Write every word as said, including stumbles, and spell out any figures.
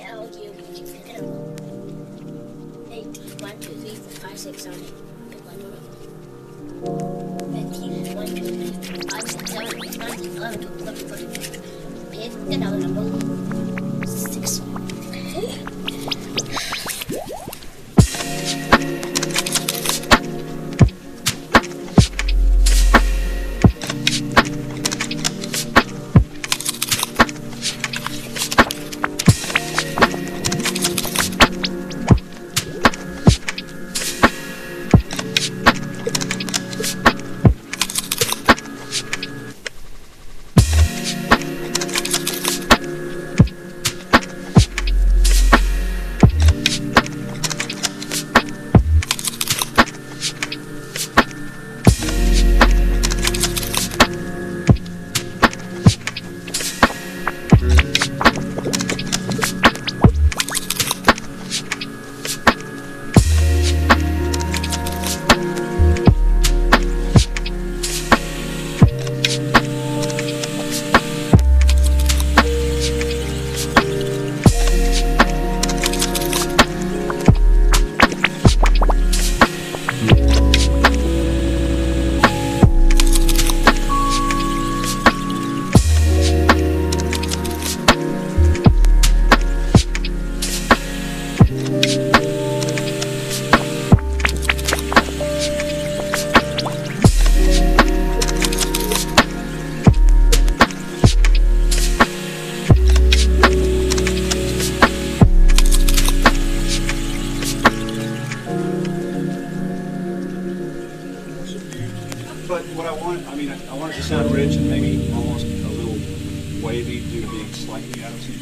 L U keep thinking about. Eight, one, two, three, four, five, six, seven, eight. Pick one number. Fifteen, one, two, three, four, five, six, seven, eight, nine, ten, eleven, twelve, thirteen, fourteen, fifteen. Pick another number. Six. But what I want, I mean, I, I want it to sound rich and maybe almost a little wavy due to being slightly out of tune.